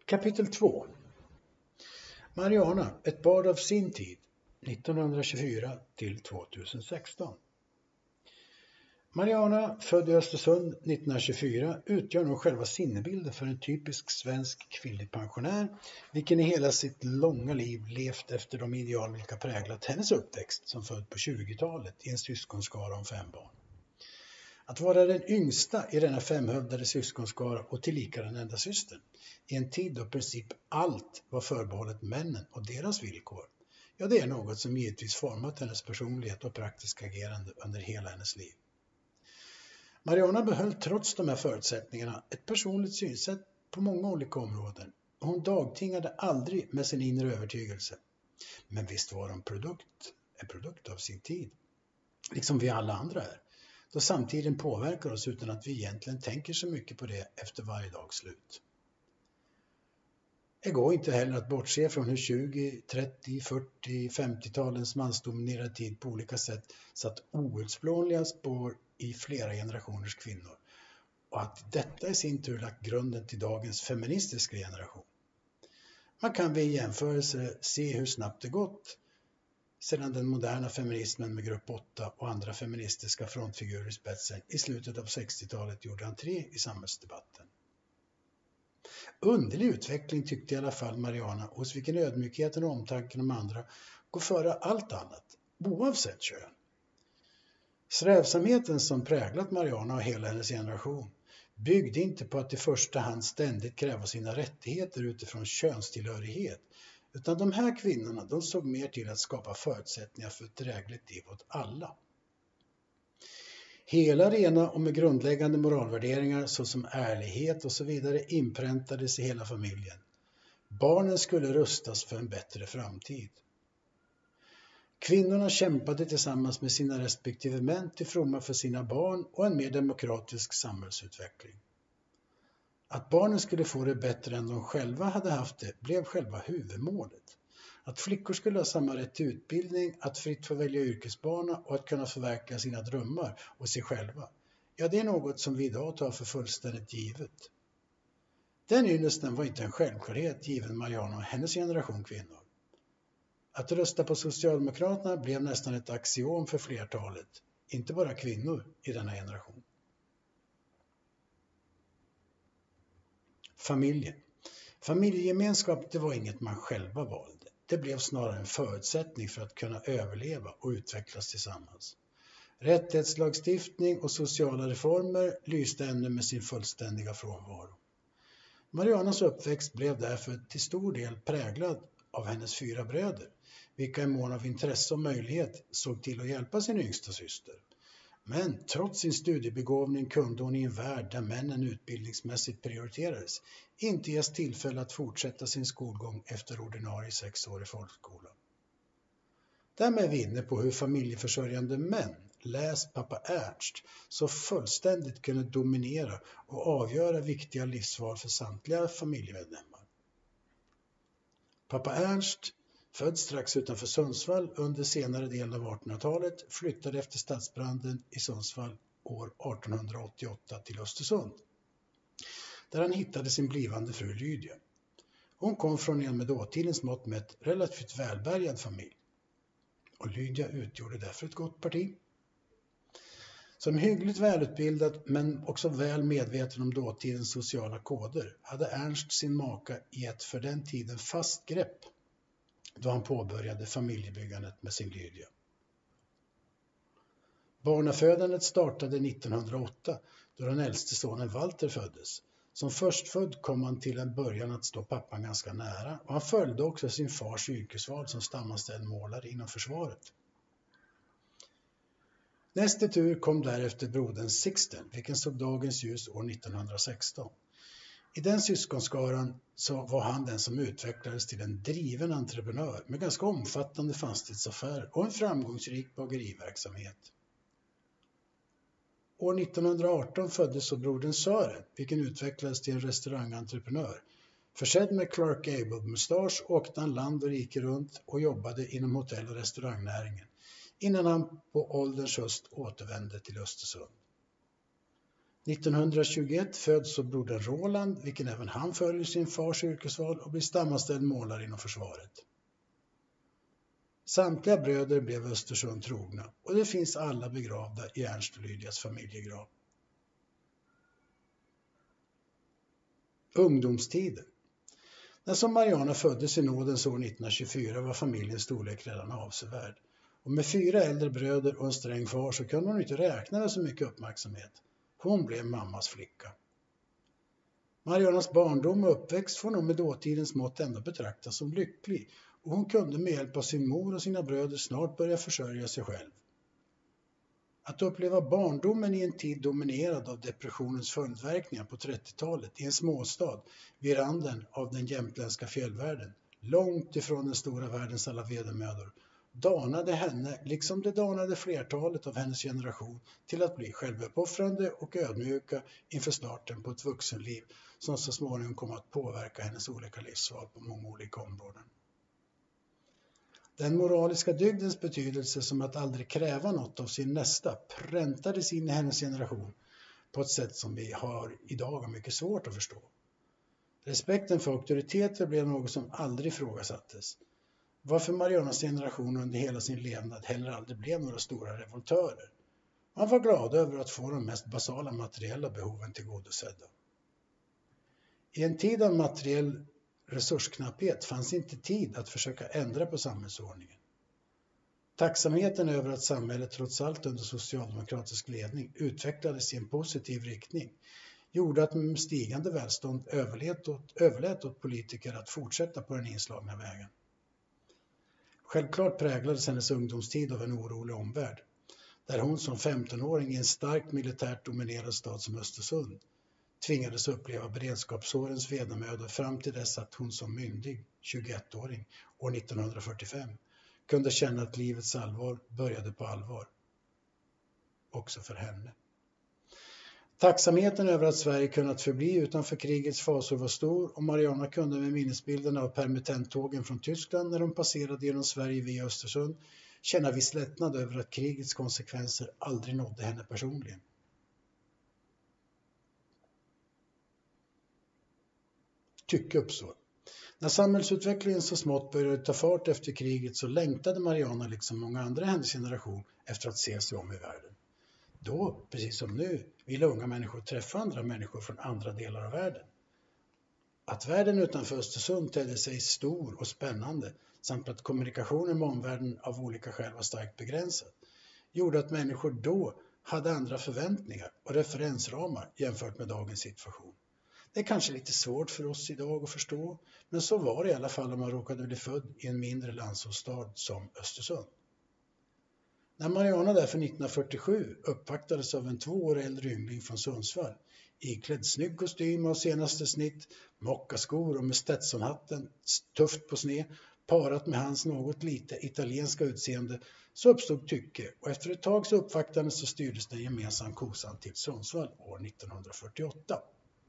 Kapitel 2. Mariana, ett barn av sin tid, 1924 till 2016. Mariana, född i Östersund 1924, utgör nog själva sinnebilden för en typisk svensk kvinnlig pensionär, vilken i hela sitt långa liv levt efter de ideal vilka präglat hennes uppväxt som född på 20-talet i en syskonskara om 5 barn. Att vara den yngsta i denna 500 syskonskara och tillika den enda systern, i en tid då i princip allt var förbehållet männen och deras villkor, ja, det är något som givetvis format hennes personlighet och praktiska agerande under hela hennes liv. Mariana behöll trots de här förutsättningarna ett personligt synsätt på många olika områden, och hon dagtingade aldrig med sin inre övertygelse. Men visst var hon en produkt av sin tid, liksom vi alla andra är, då samtiden påverkar oss utan att vi egentligen tänker så mycket på det efter varje dags slut. Det går inte heller att bortse från hur 20, 30, 40, 50-talens mansdominerade tid på olika sätt satt outplånliga spår i flera generationers kvinnor, och att detta i sin tur lagt grunden till dagens feministiska generation. Man kan vid jämförelse se hur snabbt det gått sedan den moderna feminismen med grupp 8 och andra feministiska frontfigurer i spetsen i slutet av 60-talet gjorde entré i samhällsdebatten. Underlig utveckling tyckte i alla fall Mariana, hos vilken ödmjukheten och omtanken om andra går före allt annat, oavsett kön. Strävsamheten som präglat Mariana och hela hennes generation byggde inte på att i första hand ständigt kräva sina rättigheter utifrån könstillhörighet, utan de här kvinnorna, de såg mer till att skapa förutsättningar för ett drägligt liv åt alla. Hela rena och med grundläggande moralvärderingar såsom ärlighet och så vidare inpräntades i hela familjen. Barnen skulle rustas för en bättre framtid. Kvinnorna kämpade tillsammans med sina respektive män till fromma för sina barn och en mer demokratisk samhällsutveckling. Att barnen skulle få det bättre än de själva hade haft det blev själva huvudmålet. Att flickor skulle ha samma rätt till utbildning, att fritt få välja yrkesbana och att kunna förverkliga sina drömmar och sig själva. Ja, det är något som vi idag tar för fullständigt givet. Den ynnesten var inte en självklarhet given Mariana och hennes generation kvinnor. Att rösta på Socialdemokraterna blev nästan ett axiom för flertalet, inte bara kvinnor i denna generation. Familjen. Familjegemenskap, det var inget man själva valde. Det blev snarare en förutsättning för att kunna överleva och utvecklas tillsammans. Rättighetslagstiftning och sociala reformer lyste ännu med sin fullständiga frånvaro. Marianas uppväxt blev därför till stor del präglad av hennes 4 bröder, vilka i mån av intresse och möjlighet såg till att hjälpa sin yngsta syster. Men trots sin studiebegåvning kunde hon i en värld där männen utbildningsmässigt prioriterades inte ges tillfälle att fortsätta sin skolgång efter ordinarie 6 år i folkskola. Därmed är vi inne på hur familjeförsörjande män, läs pappa Ernst, så fullständigt kunde dominera och avgöra viktiga livsval för samtliga familjemedlemmar. Pappa Ernst, född strax utanför Sundsvall under senare delen av 1800-talet, flyttade efter stadsbranden i Sundsvall år 1888 till Östersund, där han hittade sin blivande fru Lydia. Hon kom från en med dåtidens mått mätt relativt välbärgad familj, och Lydia utgjorde därför ett gott parti. Som hyggligt välutbildad men också väl medveten om dåtidens sociala koder hade Ernst sin maka i ett för den tiden fast grepp då han påbörjade familjebyggandet med sin Lydia. Barnafödandet startade 1908 då den äldste sonen Walter föddes. Som förstfödd kom han till en början att stå pappan ganska nära, och han följde också sin fars yrkesval som stamanställd målare inom försvaret. Näst i tur kom därefter brodern Sixten, vilken såg dagens ljus år 1916. I den syskonskaran så var han den som utvecklades till en driven entreprenör med ganska omfattande fastighetsaffärer och en framgångsrik bageriverksamhet. År 1918 föddes så brodern Sören, vilken utvecklades till en restaurangentreprenör. Försedd med Clark Gable-mustasch åkte han land och rike runt och jobbade inom hotell- och restaurangnäringen, innan han på ålderns höst återvände till Östersund. 1921 föds så brodern Roland, vilken även han följer sin fars yrkesval och blir stamanställd målare inom försvaret. Samtliga bröder blev Östersund trogna och det finns alla begravda i Ernst och Lydias familjegrav. Ungdomstiden. När som Mariana föddes i nådens år 1924 var familjens storlek redan avsevärd. Och med 4 äldre bröder och en sträng far så kunde hon inte räkna med så mycket uppmärksamhet. Hon blev mammas flicka. Marianas barndom och uppväxt får nog med dåtidens mått ändå betraktas som lycklig och hon kunde med hjälp av sin mor och sina bröder snart börja försörja sig själv. Att uppleva barndomen i en tid dominerad av depressionens följdverkningar på 30-talet i en småstad vid randen av den jämtländska fjällvärlden, långt ifrån den stora världens alla vedermödor, danade henne, liksom det danade flertalet av hennes generation, till att bli självuppoffrande och ödmjuka inför starten på ett vuxenliv som så småningom kom att påverka hennes olika livsval på många olika områden. Den moraliska dygdens betydelse som att aldrig kräva något av sin nästa präntades in i hennes generation på ett sätt som vi har idag och mycket svårt att förstå. Respekten för auktoriteter blev något som aldrig ifrågasattes. Varför Marianas generation under hela sin levnad heller aldrig blev några stora revoltörer. Man var glad över att få de mest basala materiella behoven tillgodosedda. I en tid av materiell resursknapphet fanns inte tid att försöka ändra på samhällsordningen. Tacksamheten över att samhället trots allt under socialdemokratisk ledning utvecklades i en positiv riktning gjorde att med stigande välstånd överlät åt politiker att fortsätta på den inslagna vägen. Självklart präglades hennes ungdomstid av en orolig omvärld, där hon som 15-åring i en starkt militärt dominerad stad som Östersund tvingades uppleva beredskapsårens vedermödor fram till dess att hon som myndig, 21-åring, år 1945 kunde känna att livets allvar började på allvar. Också för henne. Tacksamheten över att Sverige kunnat förbli utanför krigets fasor var stor och Mariana kunde med minnesbilderna av permittenttågen från Tyskland när de passerade genom Sverige via Östersund känna viss lättnad över att krigets konsekvenser aldrig nådde henne personligen. Tycke uppstår. När samhällsutvecklingen så smått började ta fart efter kriget så längtade Mariana liksom många andra i hennes generation efter att se sig om i världen. Då, precis som nu, ville unga människor träffa andra människor från andra delar av världen. Att världen utanför Östersund tedde sig stor och spännande samt att kommunikationen med omvärlden av olika skäl var starkt begränsad gjorde att människor då hade andra förväntningar och referensramar jämfört med dagens situation. Det är kanske lite svårt för oss idag att förstå, men så var det i alla fall om man råkade bli född i en mindre landsortsstad som Östersund. När Mariana därför 1947 uppvaktades av en 2 år äldre yngling från Sundsvall, iklädd snygg kostym av senaste snitt, mockaskor och med Stetsonhatten tufft på sned, parat med hans något lite italienska utseende, så uppstod tycke och efter ett tag så uppvaktades och styrdes den gemensam kosan till Sundsvall år 1948.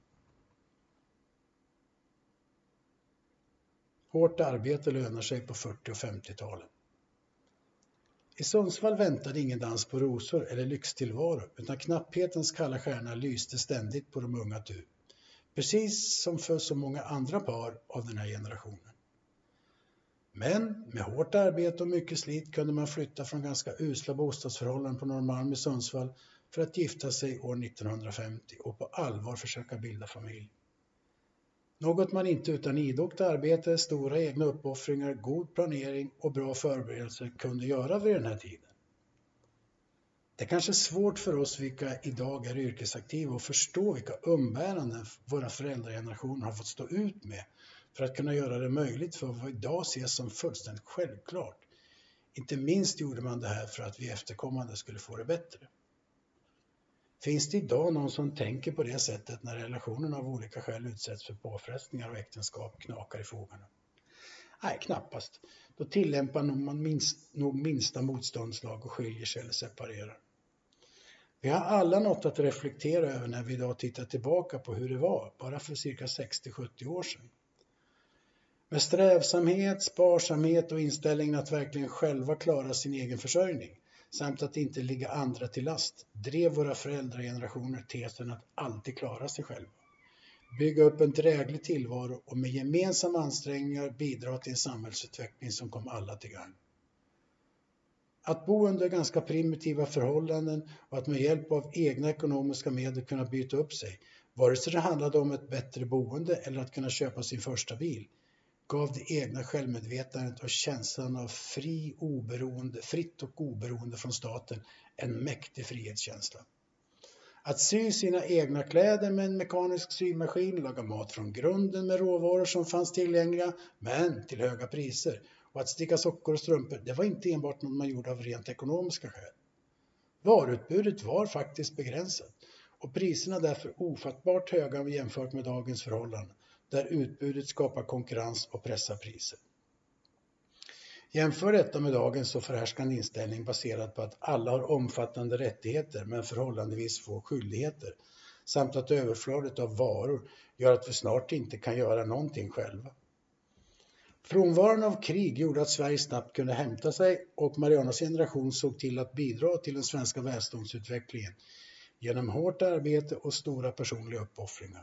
Hårt arbete lönar sig på 40- och 50-talen. I Sundsvall väntade ingen dans på rosor eller lyxtillvaro utan knapphetens kalla stjärna lyste ständigt på de unga tu. Precis som för så många andra par av den här generationen. Men med hårt arbete och mycket slit kunde man flytta från ganska usla bostadsförhållanden på Norrmalm i Sundsvall för att gifta sig år 1950 och på allvar försöka bilda familj. Något man inte utan idogt arbete, stora egna uppoffringar, god planering och bra förberedelser kunde göra vid den här tiden. Det är kanske svårt för oss vilka idag är yrkesaktiva att förstå vilka umbäranden våra föräldragenerationer har fått stå ut med för att kunna göra det möjligt för vad vi idag ses som fullständigt självklart. Inte minst gjorde man det här för att vi efterkommande skulle få det bättre. Finns det idag någon som tänker på det sättet när relationen av olika skäl utsätts för påfrestningar och äktenskap knakar i fogarna? Nej, knappast. Då tillämpar man nog minsta motståndslag och skiljer sig eller separerar. Vi har alla något att reflektera över när vi idag tittar tillbaka på hur det var bara för cirka 60-70 år sedan. Med strävsamhet, sparsamhet och inställningen att verkligen själva klara sin egen försörjning samt att inte ligga andra till last drev våra föräldragenerationer tesen att alltid klara sig själva. Bygga upp en dräglig tillvaro och med gemensamma ansträngningar bidra till en samhällsutveckling som kom alla till gagn. Att bo under ganska primitiva förhållanden och att med hjälp av egna ekonomiska medel kunna byta upp sig, vare sig det handlade om ett bättre boende eller att kunna köpa sin första bil, gav det egna självmedvetandet och känslan av fritt och oberoende från staten en mäktig frihetskänsla. Att sy sina egna kläder med en mekanisk symaskin, laga mat från grunden med råvaror som fanns tillgängliga, men till höga priser, och att sticka sockor och strumpor, det var inte enbart något man gjorde av rent ekonomiska skäl. Varutbudet var faktiskt begränsat och priserna därför ofattbart höga jämfört med dagens förhållanden, där utbudet skapar konkurrens och pressar priser. Jämför detta med dagens så förhärskande inställning baserad på att alla har omfattande rättigheter men förhållandevis få skyldigheter, samt att överflödet av varor gör att vi snart inte kan göra någonting själva. Frånvaron av krig gjorde att Sverige snabbt kunde hämta sig och Marianas generation såg till att bidra till den svenska välståndsutvecklingen genom hårt arbete och stora personliga uppoffringar.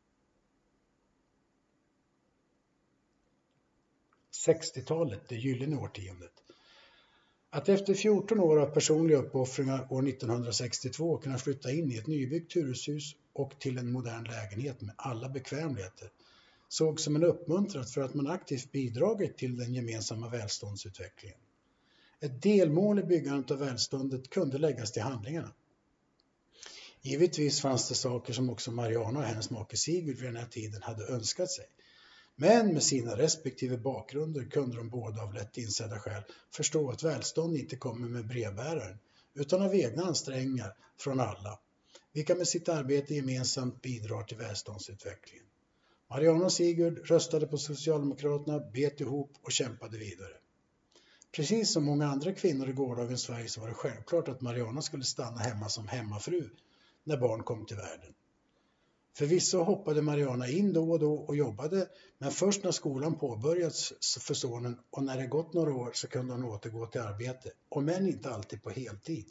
60-talet, det gyllene årtiondet. Att efter 14 år av personliga uppoffringar år 1962 kunna flytta in i ett nybyggt hyreshus och till en modern lägenhet med alla bekvämligheter såg som en uppmuntran för att man aktivt bidragit till den gemensamma välståndsutvecklingen. Ett delmål i byggandet av välståndet kunde läggas till handlingarna. Givetvis fanns det saker som också Mariana och hennes make Sigurd vid den här tiden hade önskat sig. Men med sina respektive bakgrunder kunde de båda av lätt insedda skäl förstå att välstånd inte kommer med brevbäraren utan av egna ansträngningar från alla, vilka med sitt arbete gemensamt bidrar till välståndsutvecklingen. Mariana och Sigurd röstade på Socialdemokraterna, bet ihop och kämpade vidare. Precis som många andra kvinnor i gårdagens Sverige så var det självklart att Mariana skulle stanna hemma som hemmafru när barn kom till världen. Förvisso hoppade Mariana in då och jobbade, men först när skolan påbörjats för sonen och när det gått några år så kunde hon återgå till arbete, om än inte alltid på heltid.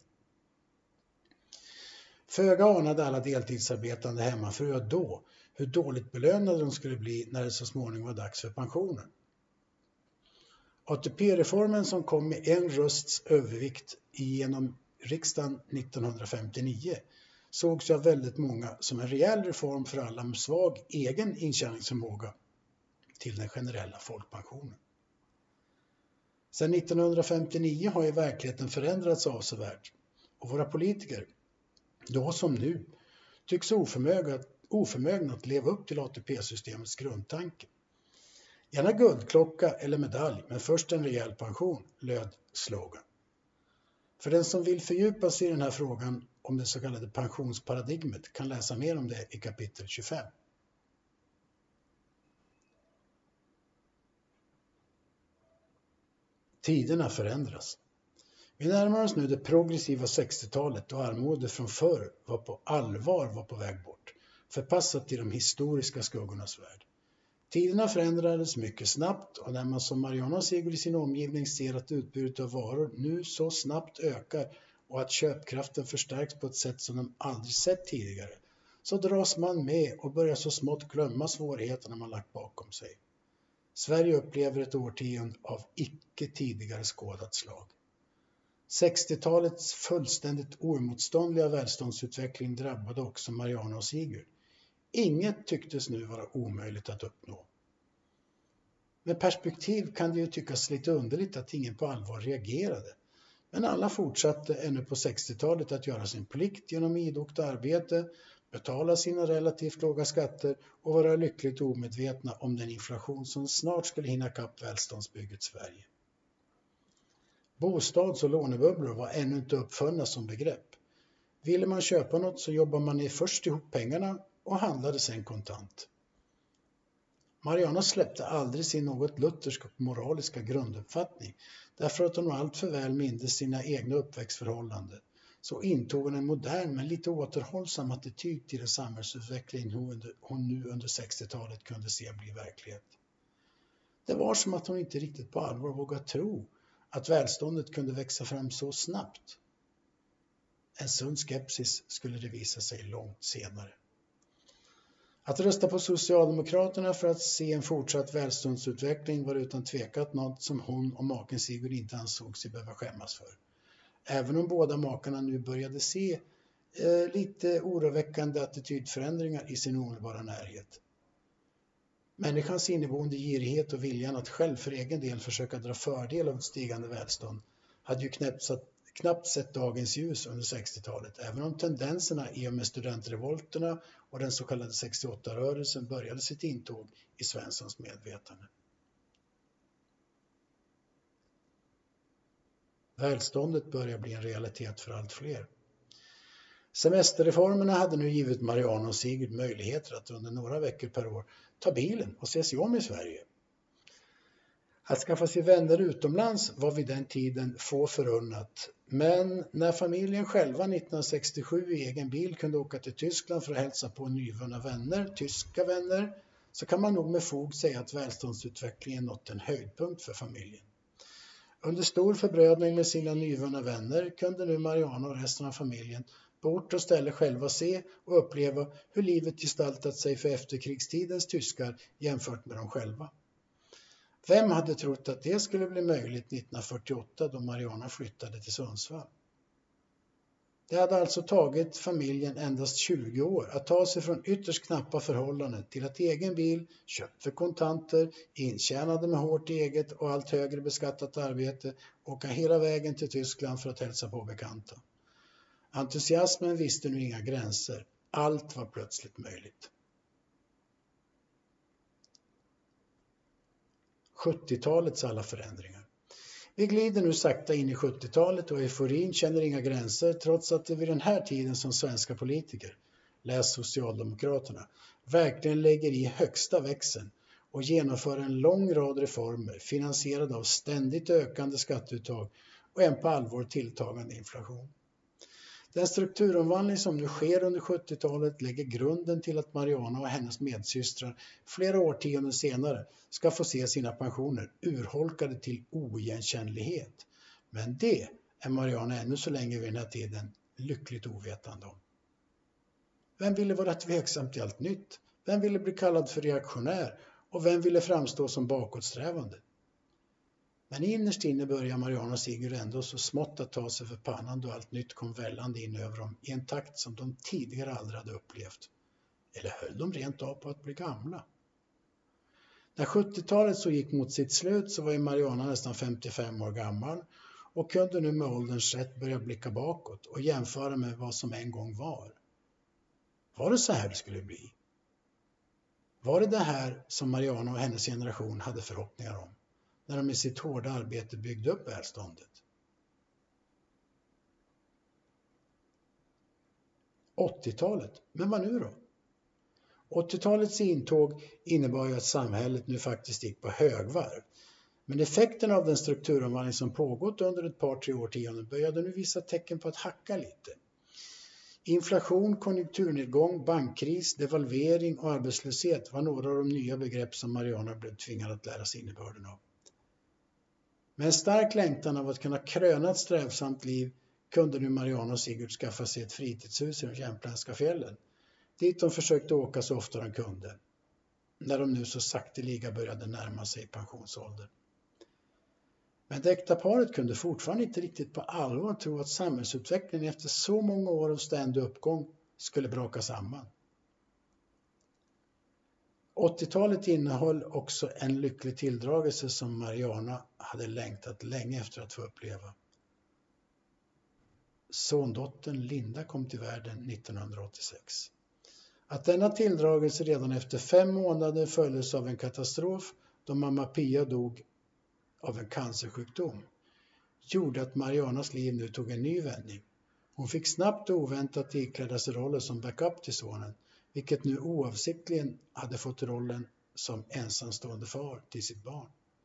Föga anade alla deltidsarbetande hemmafruar då hur dåligt belönade de skulle bli när det så småningom var dags för pensionen. ATP-reformen som kom med en rösts övervikt genom riksdagen 1959 sågs av väldigt många som en rejäl reform för alla med svag egen intjäningsförmåga till den generella folkpensionen. Sedan 1959 har ju verkligheten förändrats avsevärt och våra politiker, då som nu, tycks oförmögna att leva upp till ATP-systemets grundtanke. Gärna guldklocka eller medalj, men först en rejäl pension, löd slogan. För den som vill fördjupa sig i den här frågan om det så kallade pensionsparadigmet kan läsa mer om det i kapitel 25. Tiderna förändras. Vi närmar oss nu det progressiva 60-talet och armodet från förr var på väg bort, förpassat till de historiska skuggornas värld. Tiderna förändrades mycket snabbt och när man som Mariana och Sigurd i sin omgivning ser att utbudet av varor nu så snabbt ökar och att köpkraften förstärks på ett sätt som de aldrig sett tidigare, så dras man med och börjar så smått glömma svårigheterna man lagt bakom sig. Sverige upplever ett årtionde av icke tidigare skådat slag. 60-talets fullständigt oemotståndliga välståndsutveckling drabbade också Mariana och Sigurd. Inget tycktes nu vara omöjligt att uppnå. Med perspektiv kan det ju tyckas lite underligt att ingen på allvar reagerade. Men alla fortsatte ännu på 60-talet att göra sin plikt genom idogt arbete, betala sina relativt låga skatter och vara lyckligt omedvetna om den inflation som snart skulle hinna kapp välståndsbygget Sverige. Bostads- och lånebubblor var ännu inte uppfunna som begrepp. Ville man köpa något så jobbade man först ihop pengarna och handlade sen kontant. Mariana släppte aldrig sin något luthersk och moraliska grunduppfattning därför att hon allt för väl mindes sina egna uppväxtförhållanden. Så intog hon en modern men lite återhållsam attityd till den samhällsutveckling hon nu under 60-talet kunde se bli verklighet. Det var som att hon inte riktigt på allvar vågade tro att välståndet kunde växa fram så snabbt. En sund skepsis skulle det visa sig långt senare. Att rösta på Socialdemokraterna för att se en fortsatt välståndsutveckling var utan tvekat något som hon och maken Sigurd inte ansåg sig behöva skämmas för. Även om båda makarna nu började se lite oroväckande attitydförändringar i sin omedelbara närhet. Människans inneboende girighet och viljan att själv för egen del försöka dra fördel av ett stigande välstånd hade ju knappt sett dagens ljus under 60-talet, även om tendenserna i och med studentrevolterna och den så kallade 68-rörelsen började sitt intåg i Svenssons medvetande. Välståndet börjar bli en realitet för allt fler. Semesterreformerna hade nu givit Mariana och Sigurd möjligheter att under några veckor per år ta bilen och se sig om i Sverige. Att skaffa sig vänner utomlands var vid den tiden få förunnat, men när familjen själva 1967 i egen bil kunde åka till Tyskland för att hälsa på nyvunna vänner, tyska vänner, så kan man nog med fog säga att välståndsutvecklingen nått en höjdpunkt för familjen. Under stor förbrödning med sina nyvunna vänner kunde nu Mariana och resten av familjen på ort och ställe själva se och uppleva hur livet gestaltat sig för efterkrigstidens tyskar jämfört med dem själva. Vem hade trott att det skulle bli möjligt 1948 då Mariana flyttade till Sundsvall? Det hade alltså tagit familjen endast 20 år att ta sig från ytterst knappa förhållanden till att egen bil, köpt för kontanter, intjänade med hårt eget och allt högre beskattat arbete, åka hela vägen till Tyskland för att hälsa på bekanta. Entusiasmen visste nu inga gränser. Allt var plötsligt möjligt. 70-talets alla förändringar. Vi glider nu sakta in i 70-talet och euforin känner inga gränser trots att det vid den här tiden som svenska politiker, läs Socialdemokraterna, verkligen lägger i högsta växeln och genomför en lång rad reformer finansierade av ständigt ökande skatteuttag och en på allvar tilltagande inflation. Den strukturomvandling som nu sker under 70-talet lägger grunden till att Mariana och hennes medsystrar flera årtionden senare ska få se sina pensioner urholkade till oigenkännlighet. Men det är Mariana ännu så länge vid den här tiden lyckligt ovetande om. Vem ville vara tveksam till allt nytt? Vem ville bli kallad för reaktionär? Och vem ville framstå som bakåtsträvande? Men innerst inne börjar Mariana och Sigurd ändå så smått att ta sig för pannan då allt nytt kom vällande in över dem i en takt som de tidigare aldrig hade upplevt. Eller höll de rent av på att bli gamla? När 70-talet så gick mot sitt slut så var ju Mariana nästan 55 år gammal och kunde nu med ålderns rätt börja blicka bakåt och jämföra med vad som en gång var. Var det så här det skulle bli? Var det här som Mariana och hennes generation hade förhoppningar om när de i sitt hårda arbete byggde upp välståndet? 80-talet, men vad nu då? 80-talets intåg innebar ju att samhället nu faktiskt gick på högvarv. Men effekten av den strukturomvandling som pågått under ett par, 3 årtionden började nu visa tecken på att hacka lite. Inflation, konjunkturnedgång, bankkris, devalvering och arbetslöshet var några av de nya begrepp som Mariana blev tvingad att lära sig innebörden av. Med en stark längtan av att kunna kröna ett strävsamt liv kunde nu Mariana och Sigurd skaffa sig ett fritidshus i de jämtländska fjällen. Dit de försökte åka så ofta de kunde, när de nu så sakteliga började närma sig pensionsåldern. Men det äkta paret kunde fortfarande inte riktigt på allvar tro att samhällsutvecklingen efter så många år av ständig uppgång skulle braka samman. 80-talet innehöll också en lycklig tilldragelse som Mariana hade längtat länge efter att få uppleva. Sondottern Linda kom till världen 1986. Att denna tilldragelse redan efter 5 månader följdes av en katastrof då mamma Pia dog av en cancersjukdom gjorde att Marianas liv nu tog en ny vändning. Hon fick snabbt och oväntat ikläda sig rollen som backup till sonen, vilket nu oavsiktligen hade fått rollen som ensamstående far till sitt barn.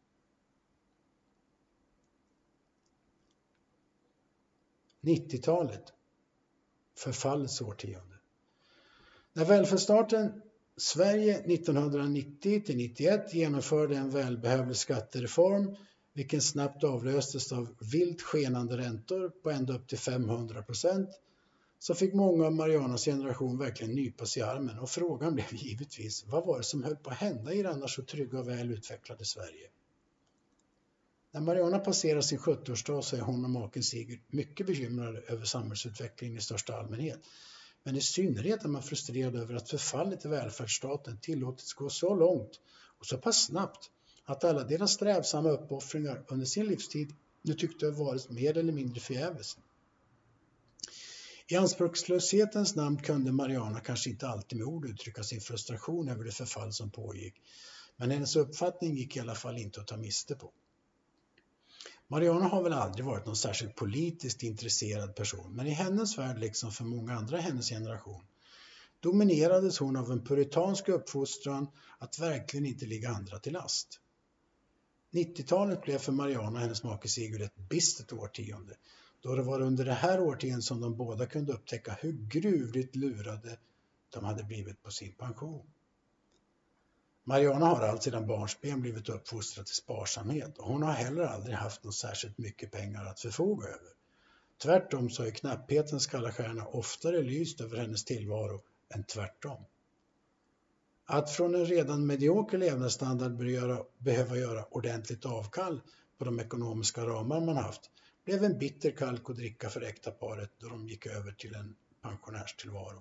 –90-talet, förfallets årtionde. När välfärdsstaten Sverige 1990-91 genomförde en välbehövlig skattereform vilken snabbt avlöstes av vilt skenande räntor på ända upp till 500%, så fick många av Marianas generation verkligen nypas i armen och frågan blev givetvis, vad var det som höll på att hända i det annars så trygga och väl utvecklade Sverige? När Mariana passerar sin 70-årsdag så är hon och maken Sigurd mycket bekymrade över samhällsutvecklingen i största allmänhet. Men i synnerhet är man frustrerad över att förfallet i välfärdsstaten tillåtits gå så långt och så pass snabbt att alla deras strävsamma uppoffringar under sin livstid nu tyckte ha varit mer eller mindre förgäves. I anspråkslöshetens namn kunde Mariana kanske inte alltid med ord uttrycka sin frustration över det förfall som pågick, men hennes uppfattning gick i alla fall inte att ta miste på. Mariana har väl aldrig varit någon särskilt politiskt intresserad person, men i hennes värld, liksom för många andra i hennes generation, dominerades hon av en puritansk uppfostran att verkligen inte ligga andra till last. 90-talet blev för Mariana och hennes make Sigurd ett bistert årtionde, då det var under det här årtiondet som de båda kunde upptäcka hur gruvligt lurade de hade blivit på sin pension. Mariana har allt sedan barnsben blivit uppfostrad till sparsamhet och hon har heller aldrig haft något särskilt mycket pengar att förfoga över. Tvärtom så är knapphetens kalla stjärna oftare lyst över hennes tillvaro än tvärtom. Att från en redan medioker levnadsstandard behöva göra ordentligt avkall på de ekonomiska ramar man haft blev en bitter kalk att dricka för äktaparet då de gick över till en pensionärstillvaro.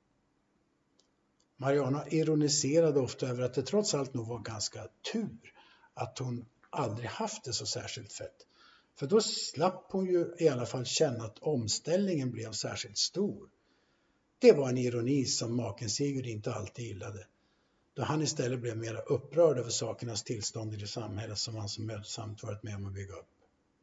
Mariana ironiserade ofta över att det trots allt nog var ganska tur att hon aldrig haft det så särskilt fett. För då slapp hon ju i alla fall känna att omställningen blev särskilt stor. Det var en ironi som maken Sigurd inte alltid gillade, då han istället blev mer upprörd över sakernas tillstånd i det samhälle som han så mödosamt varit med om att bygga upp.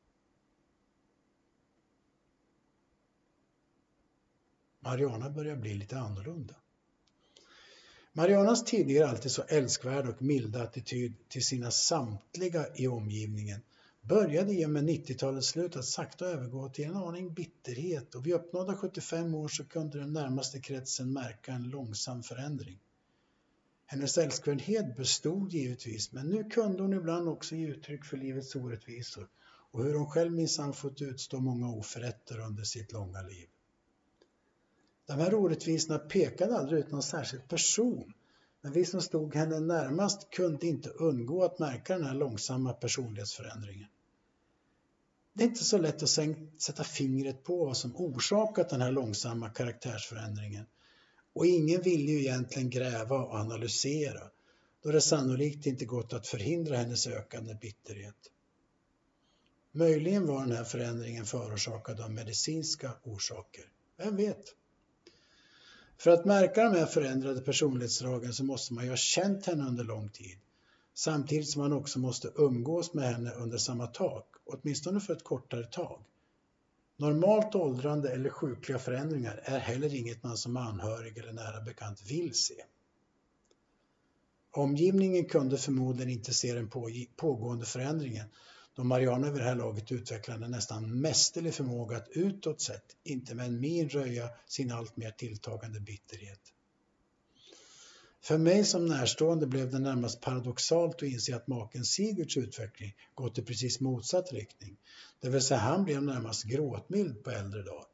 Mariana börjar bli lite annorlunda. Marianas tidigare alltid så älskvärda och milda attityd till sina samtliga i omgivningen började i och med 90-talets slut att sakta övergå till en aning bitterhet, och vid uppnådda 75 år så kunde den närmaste kretsen märka en långsam förändring. Hennes älskvärdhet bestod givetvis, men nu kunde hon ibland också ge uttryck för livets orättvisor och hur hon själv minsann fått utstå många oförrätter under sitt långa liv. De här orättvisorna pekade aldrig ut någon särskild person, men vi som stod henne närmast kunde inte undgå att märka den här långsamma personlighetsförändringen. Det är inte så lätt att sätta fingret på vad som orsakat den här långsamma karaktärsförändringen, och ingen ville ju egentligen gräva och analysera, då det sannolikt inte gått att förhindra hennes ökande bitterhet. Möjligen var den här förändringen förorsakad av medicinska orsaker. Vem vet? För att märka de här förändrade personlighetsdragen så måste man ju ha känt henne under lång tid, samtidigt som man också måste umgås med henne under samma tak, åtminstone för ett kortare tag. Normalt åldrande eller sjukliga förändringar är heller inget man som anhörig eller nära bekant vill se. Omgivningen kunde förmodligen inte se den pågående förändringen, då Mariana vid det här laget utvecklade en nästan mästerlig förmåga att utåt sett inte med en min röja sin allt mer tilltagande bitterhet. För mig som närstående blev det närmast paradoxalt att inse att maken Sigurds utveckling gått i precis motsatt riktning. Det vill säga han blev närmast gråtmild på äldre dagar.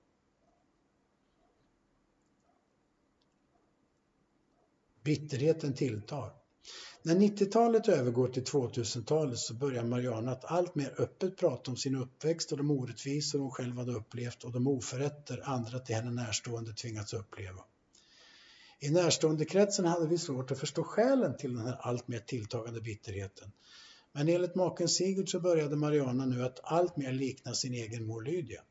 Bitterheten tilltar. När 90-talet övergår till 2000-talet så börjar Mariana att allt mer öppet prata om sin uppväxt och de orättvisor hon själv hade upplevt och de oförrätter andra till henne närstående tvingats uppleva. I närståendekretsen hade vi svårt att förstå skälen till den här allt mer tilltagande bitterheten. Men enligt maken Sigurd så började Mariana nu att allt mer likna sin egen mor Lydia.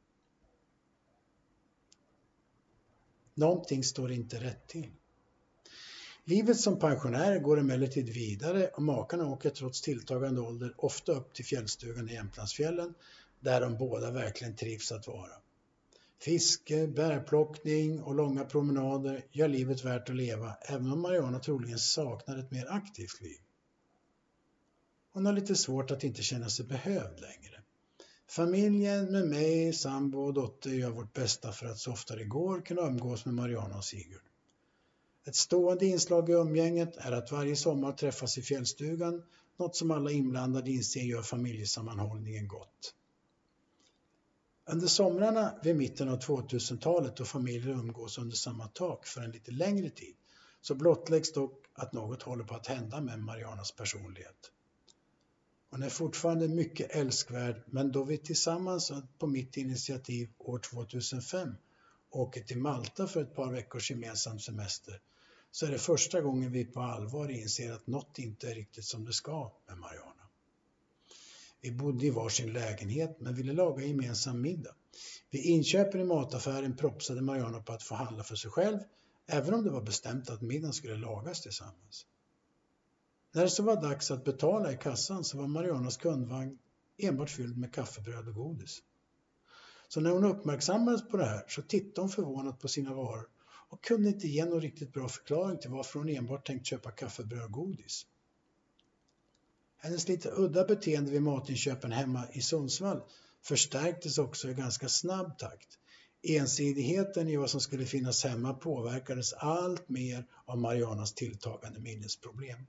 Någonting står inte rätt till. Livet som pensionär går emellertid vidare och makarna åker trots tilltagande ålder ofta upp till fjällstugan i Jämtlandsfjällen, där de båda verkligen trivs att vara. Fiske, bärplockning och långa promenader gör livet värt att leva, även om Mariana troligen saknar ett mer aktivt liv. Hon har lite svårt att inte känna sig behövd längre. Familjen med mig, sambo och dotter gör vårt bästa för att så ofta det går kunna umgås med Mariana och Sigurd. Ett stående inslag i umgänget är att varje sommar träffas i fjällstugan, något som alla inblandade inser gör familjesammanhållningen gott. Under somrarna vid mitten av 2000-talet då familjer umgås under samma tak för en lite längre tid så blottläggs dock att något håller på att hända med Marianas personlighet. Hon är fortfarande mycket älskvärd, men då vi tillsammans på mitt initiativ år 2005 åker till Malta för ett par veckors gemensam semester så är det första gången vi på allvar inser att något inte är riktigt som det ska med Mariana. Vi bodde i varsin lägenhet men ville laga gemensam middag. Vid inköpen i mataffären propsade Mariana på att få handla för sig själv, även om det var bestämt att middagen skulle lagas tillsammans. När det så var dags att betala i kassan så var Marianas kundvagn enbart fylld med kaffebröd och godis. Så när hon uppmärksammades på det här så tittade hon förvånat på sina varor och kunde inte ge någon riktigt bra förklaring till varför hon enbart tänkt köpa kaffebröd och godis. Hennes lite udda beteende vid matinköpen hemma i Sundsvall förstärktes också i ganska snabb takt. Ensidigheten i vad som skulle finnas hemma påverkades allt mer av Marianas tilltagande minnesproblem.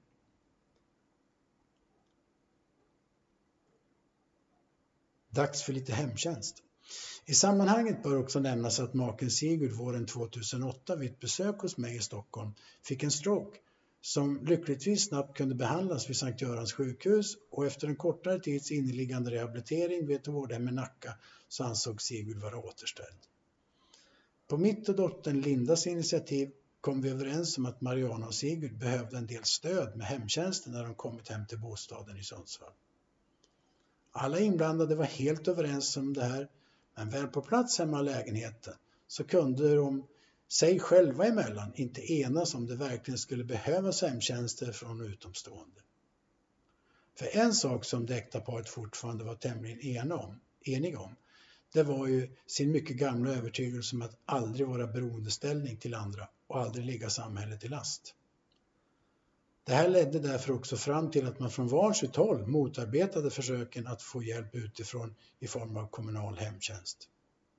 Dags för lite hemtjänst. I sammanhanget bör också nämnas att maken Sigurd våren 2008 vid ett besök hos mig i Stockholm fick en stroke som lyckligtvis snabbt kunde behandlas vid Sankt Görans sjukhus och efter en kortare tids inneliggande rehabilitering vid ett vårdhem i Nacka så ansåg Sigurd vara återställd. På mitt och dottern Lindas initiativ kom vi överens om att Mariana och Sigurd behövde en del stöd med hemtjänsten när de kommit hem till bostaden i Sundsvall. Alla inblandade var helt överens om det här, men väl på plats hemma i lägenheten så kunde de sig själva emellan inte enas om det verkligen skulle behövas hemtjänster från utomstående. För en sak som det äkta paret fortfarande var tämligen eniga om, det var ju sin mycket gamla övertygelse om att aldrig vara beroendeställning till andra och aldrig ligga samhället till last. Det här ledde därför också fram till att man från varsitt håll motarbetade försöken att få hjälp utifrån i form av kommunal hemtjänst.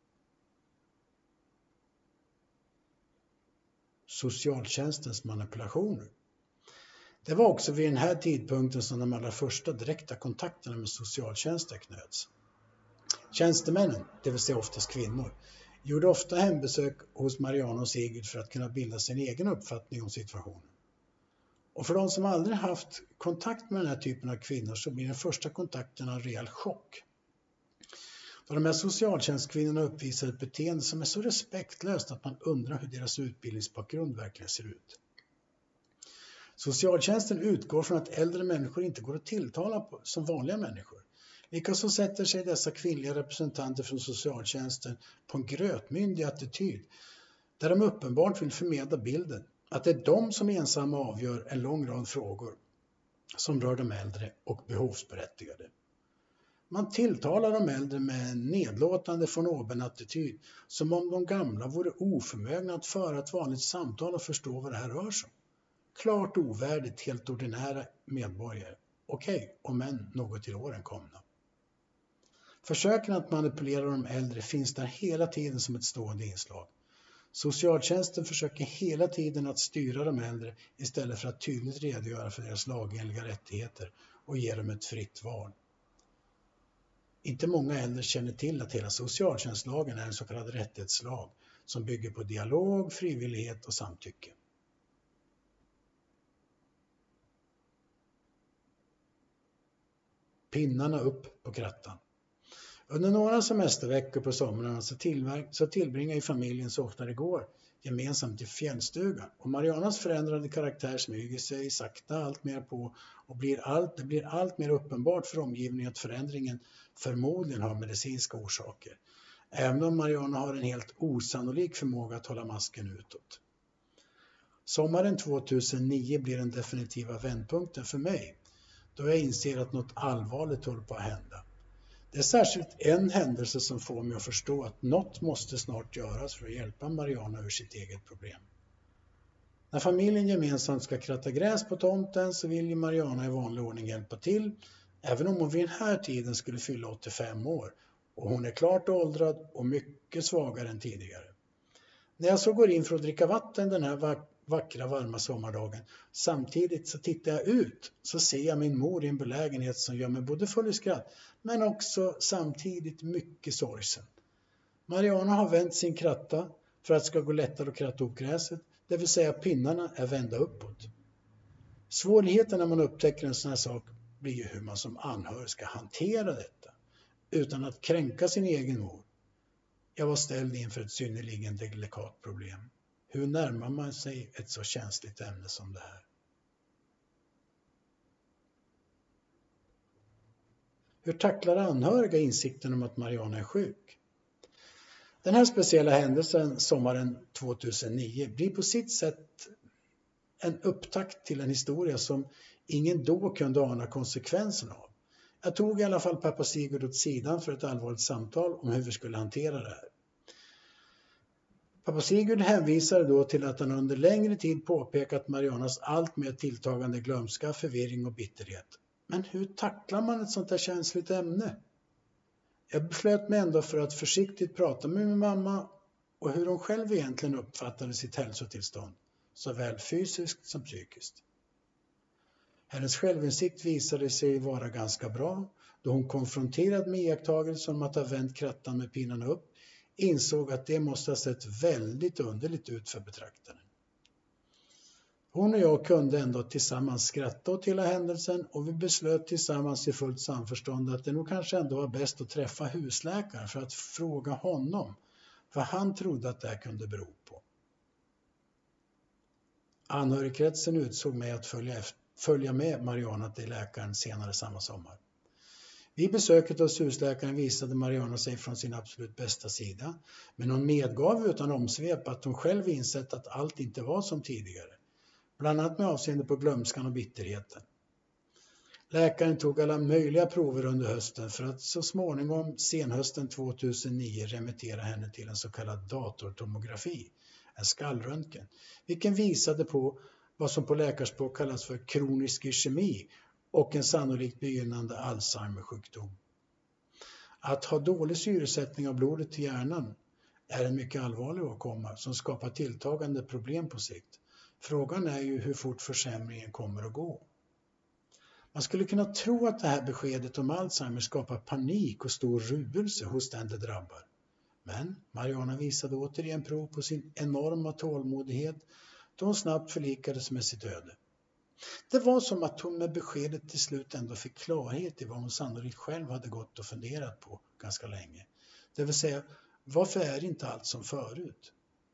Socialtjänstens manipulationer. Det var också vid den här tidpunkten som de allra första direkta kontakterna med socialtjänsten knöts. Tjänstemännen, det vill säga oftast kvinnor, gjorde ofta hembesök hos Mariana och Sigurd för att kunna bilda sin egen uppfattning om situationen. Och för de som aldrig haft kontakt med den här typen av kvinnor så blir den första kontakten en rejäl chock. Då de här socialtjänstkvinnorna uppvisar ett beteende som är så respektlöst att man undrar hur deras utbildningsbakgrund verkligen ser ut. Socialtjänsten utgår från att äldre människor inte går att tilltala som vanliga människor. Likaså sätter sig dessa kvinnliga representanter från socialtjänsten på en grötmyndig attityd där de uppenbart vill förmedla bilden att det är de som ensamma avgör en lång rad frågor som rör de äldre och behovsberättigade. Man tilltalar de äldre med en nedlåtande von oben-attityd som om de gamla vore oförmögna att föra ett vanligt samtal och förstå vad det här rör sig om. Klart ovärdigt helt ordinära medborgare. Okej, om än något till åren komna. Försöken att manipulera de äldre finns där hela tiden som ett stående inslag. Socialtjänsten försöker hela tiden att styra de äldre istället för att tydligt redogöra för deras lagenliga rättigheter och ge dem ett fritt val. Inte många äldre känner till att hela socialtjänstlagen är en så kallad rättighetslag som bygger på dialog, frivillighet och samtycke. Pinnarna upp på krattan. Under några semesterveckor på somrarna så tillbringar ju familjen så ofta det går gemensamt i fjällstugan. Och Marianas förändrade karaktär smyger sig sakta allt mer på och det blir allt mer uppenbart för omgivningen att förändringen förmodligen har medicinska orsaker. Även om Mariana har en helt osannolik förmåga att hålla masken utåt. Sommaren 2009 blir den definitiva vändpunkten för mig, då jag inser att något allvarligt håller på att hända. Det är särskilt en händelse som får mig att förstå att något måste snart göras för att hjälpa Mariana ur sitt eget problem. När familjen gemensamt ska kratta gräs på tomten så vill ju Mariana i vanlig ordning hjälpa till, även om hon vid den här tiden skulle fylla 85 år och hon är klart åldrad och mycket svagare än tidigare. När jag så går in för att dricka vatten den här vackra varma sommardagen. Samtidigt så tittar jag ut så ser jag min mor i en belägenhet som gör mig både full i skratt men också samtidigt mycket sorgsen. Mariana har vänt sin kratta för att det ska gå lättare att kratta upp gräset, det vill säga pinnarna är vända uppåt. Svårigheten när man upptäcker en sån här sak blir ju hur man som anhörig ska hantera detta utan att kränka sin egen mor. Jag var ställd inför ett synnerligen delikat problem. Hur närmar man sig ett så känsligt ämne som det här? Hur tacklar anhöriga insikten om att Mariana är sjuk? Den här speciella händelsen sommaren 2009 blir på sitt sätt en upptakt till en historia som ingen då kunde ana konsekvenserna av. Jag tog i alla fall pappa Sigurd åt sidan för ett allvarligt samtal om hur vi skulle hantera det här. Pappa Sigurd hänvisade då till att han under längre tid påpekat Marianas allt mer tilltagande glömska, förvirring och bitterhet. Men hur tacklar man ett sånt här känsligt ämne? Jag beslöt mig ändå för att försiktigt prata med min mamma och hur hon själv egentligen uppfattade sitt hälsotillstånd, såväl fysiskt som psykiskt. Hennes självinsikt visade sig vara ganska bra då hon konfronterad med iakttagelsen om att ha vänt krattan med pinnarna upp insåg att det måste ha sett väldigt underligt ut för betraktaren. Hon och jag kunde ändå tillsammans skratta åt hela händelsen och vi beslöt tillsammans i fullt samförstånd att det nog kanske ändå var bäst att träffa husläkaren för att fråga honom vad han trodde att det här kunde bero på. Anhörigkretsen utsåg mig att följa med Mariana till läkaren senare samma sommar. Vid besöket hos husläkaren visade Mariana sig från sin absolut bästa sida, men hon medgav utan omsvep att hon själv insett att allt inte var som tidigare, bland annat med avseende på glömskan och bitterheten. Läkaren tog alla möjliga prover under hösten för att så småningom senhösten 2009 remittera henne till en så kallad datortomografi, en skallröntgen, vilken visade på vad som på läkarspråk kallas för kronisk ischemi och en sannolikt begynnande Alzheimer-sjukdom. Att ha dålig syresättning av blodet till hjärnan är en mycket allvarlig åkomma som skapar tilltagande problem på sikt. Frågan är ju hur fort försämringen kommer att gå. Man skulle kunna tro att det här beskedet om Alzheimer skapar panik och stor ruelse hos den det drabbar. Men Mariana visade återigen prov på sin enorma tålmodighet då hon snabbt förlikades med sitt öde. Det var som att hon med beskedet till slut ändå fick klarhet i vad hon sannolikt själv hade gått och funderat på ganska länge. Det vill säga, varför är inte allt som förut?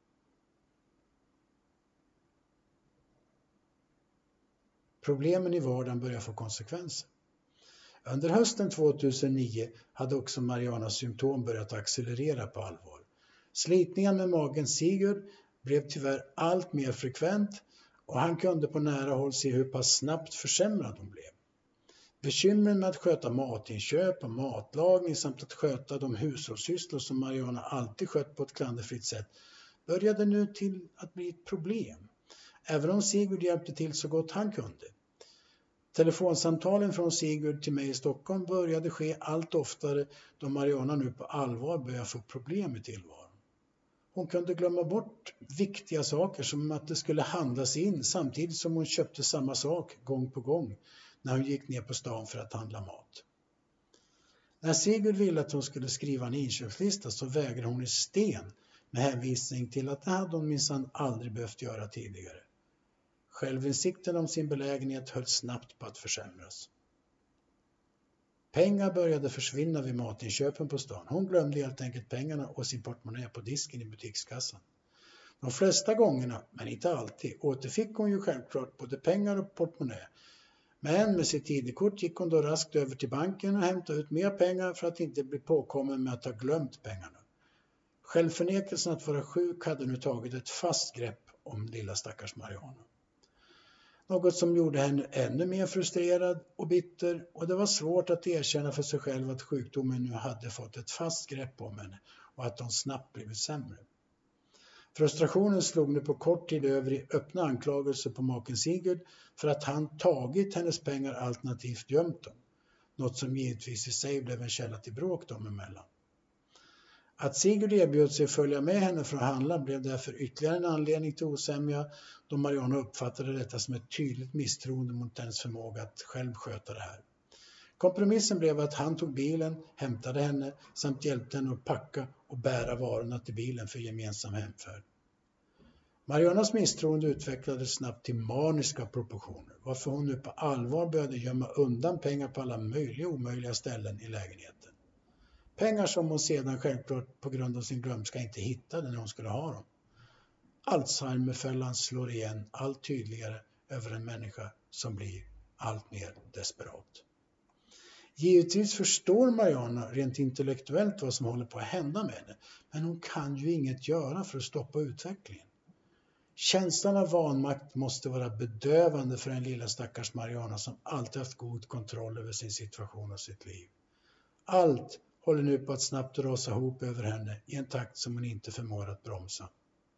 Problemen i vardagen börjar få konsekvenser. Under hösten 2009 hade också Marianas symptom börjat accelerera på allvar. Slitningen med magen Sigurd blev tyvärr allt mer frekvent och han kunde på nära håll se hur pass snabbt försämrad hon blev. Bekymren med att sköta matinköp och matlagning samt att sköta de hushållssysslor som Mariana alltid skött på ett klanderfritt sätt började nu till att bli ett problem. Även om Sigurd hjälpte till så gott han kunde. Telefonsamtalen från Sigurd till mig i Stockholm började ske allt oftare då Mariana nu på allvar började få problem i tillvaron. Hon kunde glömma bort viktiga saker som att det skulle handlas in samtidigt som hon köpte samma sak gång på gång när hon gick ner på stan för att handla mat. När Sigurd ville att hon skulle skriva en inköpslista så vägrade hon i sten med hänvisning till att det hade hon minsann aldrig behövt göra tidigare. Självinsikten om sin belägenhet höll snabbt på att försämras. Pengar började försvinna vid matinköpen på stan. Hon glömde helt enkelt pengarna och sin portmonnä på disken i butikskassan. De flesta gångerna, men inte alltid, återfick hon ju självklart både pengar och portmonnä. Men med sitt ID-kort gick hon då raskt över till banken och hämtade ut mer pengar för att inte bli påkommen med att ha glömt pengarna. Självförnekelsen att vara sjuk hade nu tagit ett fast grepp om lilla stackars Mariana. Något som gjorde henne ännu mer frustrerad och bitter och det var svårt att erkänna för sig själv att sjukdomen nu hade fått ett fast grepp om henne och att hon snabbt blivit sämre. Frustrationen slog nu på kort tid över i öppna anklagelser på maken Sigurd för att han tagit hennes pengar alternativt gömt dem. Något som givetvis i sig blev en källa till bråk dem emellan. Att Sigurd erbjöd sig följa med henne för att handla blev därför ytterligare en anledning till osämja, då Mariana uppfattade detta som ett tydligt misstroende mot hennes förmåga att själv sköta det här. Kompromissen blev att han tog bilen, hämtade henne samt hjälpte henne att packa och bära varorna till bilen för gemensam hemfärd. Marianas misstroende utvecklades snabbt till maniska proportioner, varför hon nu på allvar började gömma undan pengar på alla möjliga och omöjliga ställen i lägenheten. Pengar som hon sedan självklart på grund av sin glömska inte hittade när hon skulle ha dem. Alzheimerfällan slår igen allt tydligare över en människa som blir allt mer desperat. Givetvis förstår Mariana rent intellektuellt vad som håller på att hända med henne, men hon kan ju inget göra för att stoppa utvecklingen. Känslan av vanmakt måste vara bedövande för en lilla stackars Mariana som alltid haft god kontroll över sin situation och sitt liv. Allt håller nu på att snabbt rasa ihop över henne i en takt som hon inte förmår att bromsa.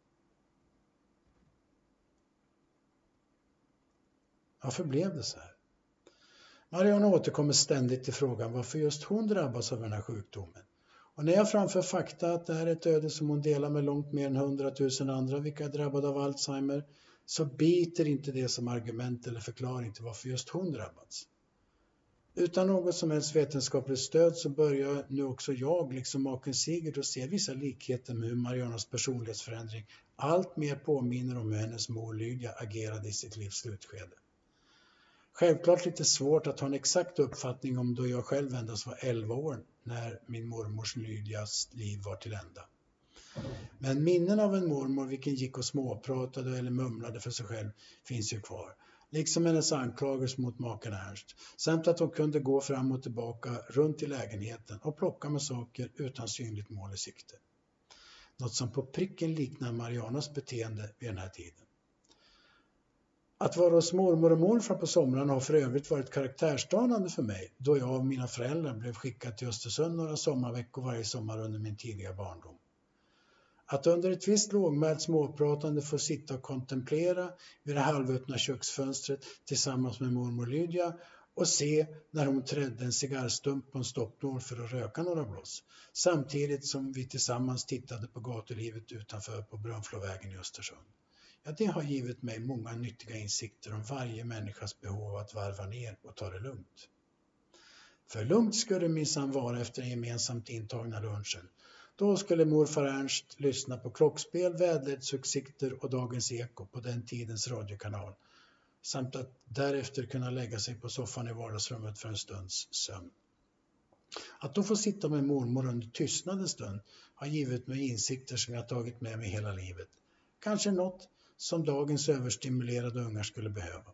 Varför blev det så här? Mariana återkommer ständigt till frågan varför just hon drabbas av den här sjukdomen. Och när jag framför fakta att det här är ett öde som hon delar med långt mer än 100 000 andra vilka är drabbade av Alzheimer, så biter inte det som argument eller förklaring till varför just hon drabbats. Utan något som helst vetenskapligt stöd så börjar nu också jag, liksom maken Sigurd, att se vissa likheter med hur Marianas personlighetsförändring allt mer påminner om hur hennes mor Lydia agerade i sitt livs slutskede. Självklart lite svårt att ha en exakt uppfattning om då jag själv endast var 11 år när min mormors Lydias liv var till ända. Men minnen av en mormor vilken gick och småpratade eller mumlade för sig själv finns ju kvar. Liksom hennes anklagelse mot maken Ernst, samt att hon kunde gå fram och tillbaka runt i lägenheten och plocka med saker utan synligt mål i sikte. Något som på pricken liknar Marianas beteende vid den här tiden. Att vara hos mormor och morfar på somrarna har för övrigt varit karaktärsdanande för mig, då jag av mina föräldrar blev skickad till Östersund några sommarveckor varje sommar under min tidiga barndom. Att under ett visst lågmält småpratande få sitta och kontemplera vid det halvöppna köksfönstret tillsammans med mormor Lydia och se när hon trädde en cigarrstump på en stoppnål för att röka några blås, samtidigt som vi tillsammans tittade på gatulivet utanför på Brunflovägen i Östersund. Ja, det har givit mig många nyttiga insikter om varje människas behov av att varva ner och ta det lugnt. För lugnt skulle det minsann vara efter den gemensamt intagna lunchen. Då skulle morfar Ernst lyssna på klockspel, väderleksutsikter och Dagens Eko på den tidens radiokanal. Samt att därefter kunna lägga sig på soffan i vardagsrummet för en stunds sömn. Att då få sitta med mormor under tystnadens stund har givit mig insikter som jag tagit med mig hela livet. Kanske något som dagens överstimulerade ungar skulle behöva.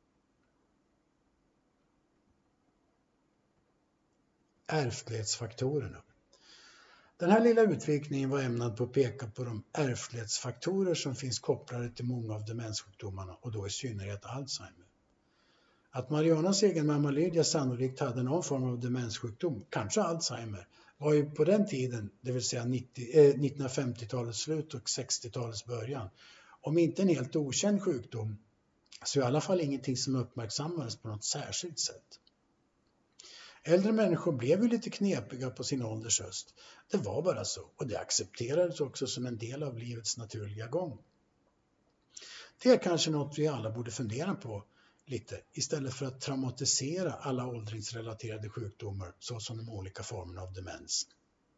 Ärftlighetsfaktorerna. Den här lilla utvikningen var ämnad på att peka på de ärftlighetsfaktorer som finns kopplade till många av demenssjukdomarna och då i synnerhet Alzheimer. Att Marianas egen mamma Lydia sannolikt hade någon form av demenssjukdom, kanske Alzheimer, var ju på den tiden, det vill säga 1950-talets slut och 60-talets början, om inte en helt okänd sjukdom, så i alla fall ingenting som uppmärksammades på något särskilt sätt. Äldre människor blev ju lite knepiga på sin ålders höst. Det var bara så, och det accepterades också som en del av livets naturliga gång. Det är kanske något vi alla borde fundera på lite, istället för att traumatisera alla åldringsrelaterade sjukdomar såsom de olika formerna av demens.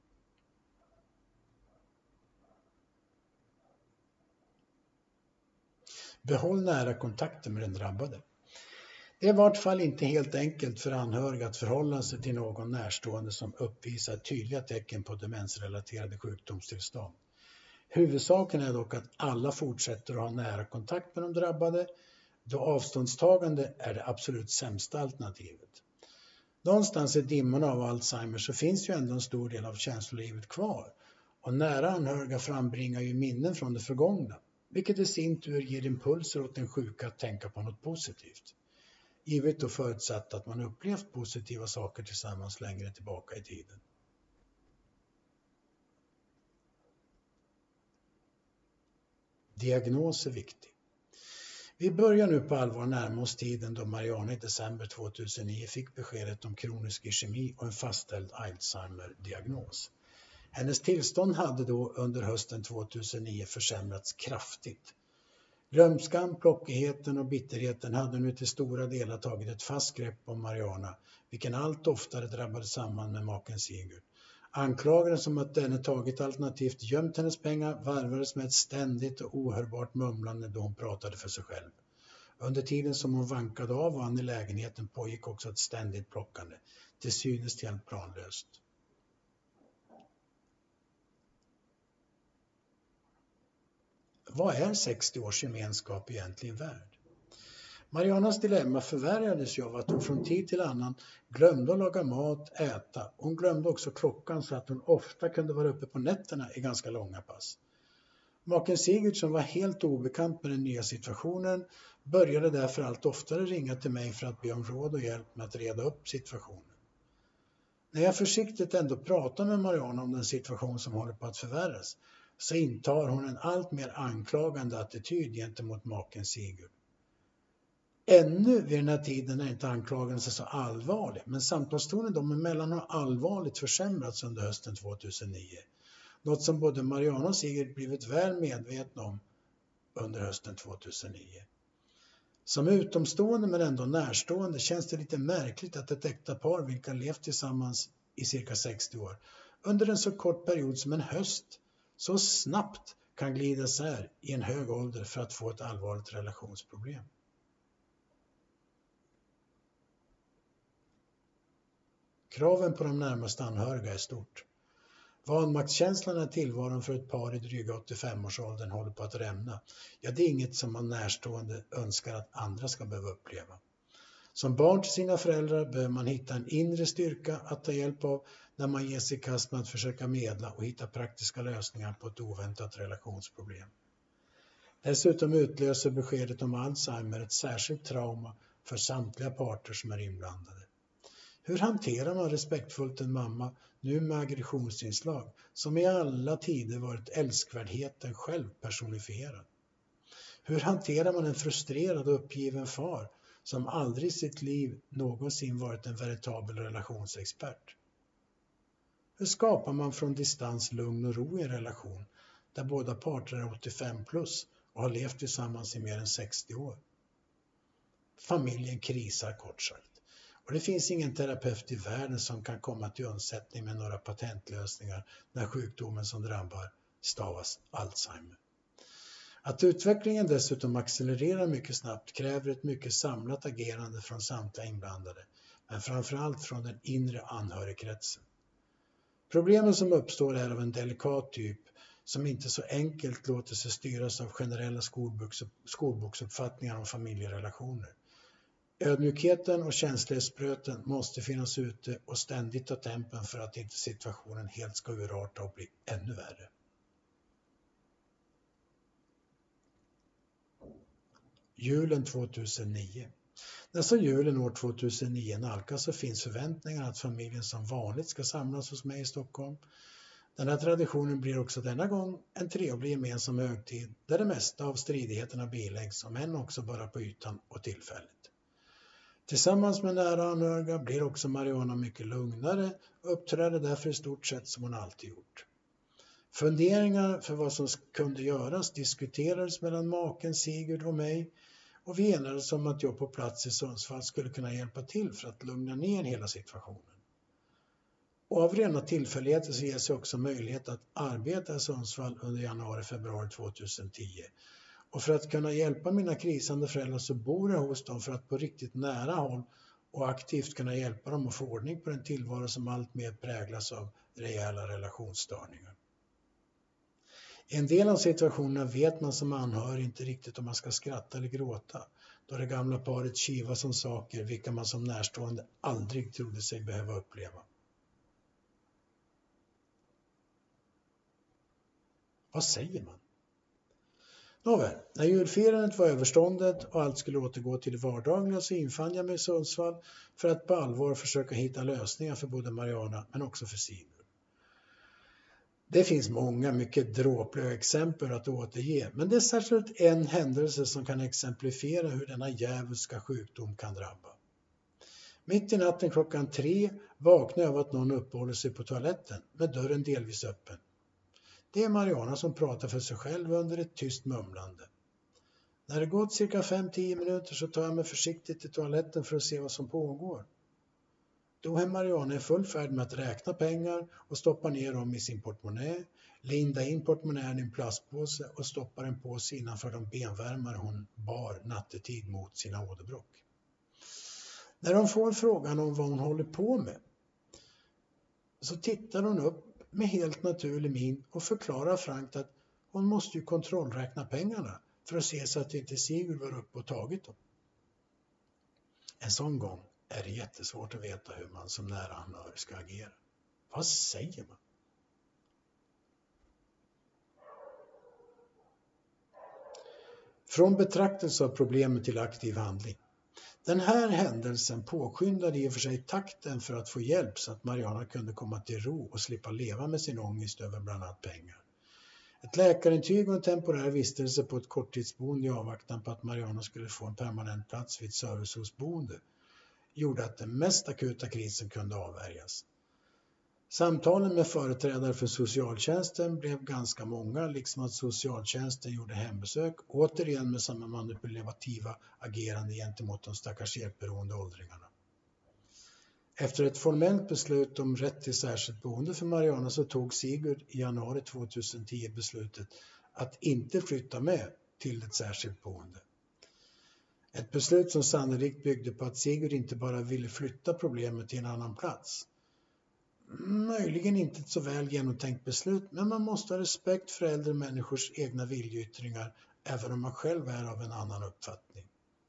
Behåll nära kontakter med den drabbade. Det är i vart fall inte helt enkelt för anhöriga att förhålla sig till någon närstående som uppvisar tydliga tecken på demensrelaterade sjukdomstillstånd. Huvudsaken är dock att alla fortsätter att ha nära kontakt med de drabbade, då avståndstagande är det absolut sämsta alternativet. Någonstans i dimmorna av Alzheimer så finns ju ändå en stor del av känslolivet kvar, och nära anhöriga frambringar ju minnen från det förgångna, vilket i sin tur ger impulser åt den sjuka att tänka på något positivt. Givet och förutsatt att man upplevt positiva saker tillsammans längre tillbaka i tiden. Diagnos är viktig. Vi börjar nu på allvar närma oss tiden då Mariana i december 2009 fick beskedet om kronisk ischemi och en fastställd Alzheimer-diagnos. Hennes tillstånd hade då under hösten 2009 försämrats kraftigt. Glömskan, plockigheten och bitterheten hade nu till stora delar tagit ett fast grepp om Mariana, vilken allt oftare drabbade samman med maken Sigurd. Anklagelsen om att denne tagit alternativt gömt hennes pengar varvades med ett ständigt och ohörbart mumlande då hon pratade för sig själv. Under tiden som hon vankade av och an i lägenheten pågick också ett ständigt plockande, till synes helt planlöst. Vad är 60 års gemenskap egentligen värd? Marianas dilemma förvärrades ju av att hon från tid till annan glömde att laga mat, äta. Hon glömde också klockan så att hon ofta kunde vara uppe på nätterna i ganska långa pass. Maken Sigurd, som var helt obekant med den nya situationen, började därför allt oftare ringa till mig för att be om råd och hjälp med att reda upp situationen. När jag försiktigt ändå pratar med Mariana om den situation som håller på att förvärras, så intar hon en allt mer anklagande attityd gentemot maken Sigurd. Ännu vid den här tiden är inte anklagelsen så allvarlig, men samtalstonen dem emellan har allvarligt försämrats under hösten 2009. Något som både Mariana och Sigurd blivit väl medvetna om under hösten 2009. Som utomstående men ändå närstående känns det lite märkligt att ett äkta par vilka levt tillsammans i cirka 60 år under en så kort period som en höst så snabbt kan glida isär i en hög ålder för att få ett allvarligt relationsproblem. Kraven på de närmaste anhöriga är stort. Vanmaktskänslan är tillvaron för ett par i dryga 85-årsåldern håller på att rämna. Ja, det är inget som man närstående önskar att andra ska behöva uppleva. Som barn till sina föräldrar behöver man hitta en inre styrka att ta hjälp av när man ger sig i kast med att försöka medla och hitta praktiska lösningar på ett oväntat relationsproblem. Dessutom utlöser beskedet om Alzheimer ett särskilt trauma för samtliga parter som är inblandade. Hur hanterar man respektfullt en mamma nu med aggressionsinslag som i alla tider varit älskvärdheten själv personifierad? Hur hanterar man en frustrerad och uppgiven far som aldrig i sitt liv någonsin varit en veritabel relationsexpert? Hur skapar man från distans lugn och ro i en relation där båda parter är 85 plus och har levt tillsammans i mer än 60 år? Familjen krisar kort sagt. Och det finns ingen terapeut i världen som kan komma till undsättning med några patentlösningar när sjukdomen som drabbar stavas Alzheimer. Att utvecklingen dessutom accelererar mycket snabbt kräver ett mycket samlat agerande från samtliga inblandade, men framförallt från den inre anhörigkretsen. Problemen som uppstår är av en delikat typ som inte så enkelt låter sig styras av generella skolboksuppfattningar om familjerelationer. Ödmjukheten och känslighetsbröten måste finnas ute och ständigt ta tempen för att inte situationen helt ska urarta och bli ännu värre. Julen 2009. När så julen år 2009 nalkas så finns förväntningar att familjen som vanligt ska samlas hos mig i Stockholm. Den här traditionen blir också denna gång en trevlig gemensam högtid där det mesta av stridigheterna biläggs, om än också bara på ytan och tillfälligt. Tillsammans med nära anhöriga blir också Mariana mycket lugnare och uppträder därför i stort sett som hon alltid gjort. Funderingar för vad som kunde göras diskuterades mellan maken Sigurd och mig och vi enades om att jag på plats i Sundsvall skulle kunna hjälpa till för att lugna ner hela situationen. Och av rena tillfälligheter så ges också möjlighet att arbeta i Sundsvall under januari-februari 2010. Och för att kunna hjälpa mina krisande föräldrar så bor jag hos dem för att på riktigt nära håll och aktivt kunna hjälpa dem att få ordning på den tillvaro som allt mer präglas av rejäla relationsstörningar. I en del av situationerna vet man som anhörig inte riktigt om man ska skratta eller gråta, då det gamla paret kivas om saker vilka man som närstående aldrig trodde sig behöva uppleva. Vad säger man? Nåväl, när julfirandet var överståndet och allt skulle återgå till det vardagliga så infann jag mig i Sundsvall för att på allvar försöka hitta lösningar för både Mariana men också för Sigurd. Det finns många mycket dråpliga exempel att återge, men det är särskilt en händelse som kan exemplifiera hur denna djävulska sjukdom kan drabba. Mitt i natten klockan 3 vaknar jag av att någon uppehåller sig på toaletten med dörren delvis öppen. Det är Mariana som pratar för sig själv under ett tyst mumlande. När det gått cirka 5-10 minuter så tar jag mig försiktigt till toaletten för att se vad som pågår. Då är Mariana i full färd med att räkna pengar och stoppa ner dem i sin portmonnä, linda in portmonnän i en plastpåse och stoppa den på sig innanför de benvärmare hon bar nattetid mot sina åderbråck. När de får frågan om vad hon håller på med så tittar hon upp med helt naturlig min och förklarar frankt att hon måste ju kontrollräkna pengarna för att se så att inte Sigurd var uppe och tagit dem. En sån gång är det jättesvårt att veta hur man som nära anhörig ska agera. Vad säger man? Från betraktelse av problemet till aktiv handling. Den här händelsen påskyndade i och för sig takten för att få hjälp så att Mariana kunde komma till ro och slippa leva med sin ångest över bland annat pengar. Ett läkarintyg och en temporär vistelse på ett korttidsboende i avvaktan på att Mariana skulle få en permanent plats vid ett servicehusboende gjorde att den mest akuta krisen kunde avvärjas. Samtalen med företrädare för socialtjänsten blev ganska många, liksom att socialtjänsten gjorde hembesök, återigen med samma manipulativa agerande gentemot de stackars hjälpberoende åldringarna. Efter ett formellt beslut om rätt till särskilt boende för Mariana så tog Sigurd i januari 2010 beslutet att inte flytta med till ett särskilt boende. Ett beslut som sannolikt byggde på att Sigurd inte bara ville flytta problemet till en annan plats. Möjligen inte ett så väl genomtänkt beslut, men man måste ha respekt för äldre människors egna viljeyttringar även om man själv är av en annan uppfattning.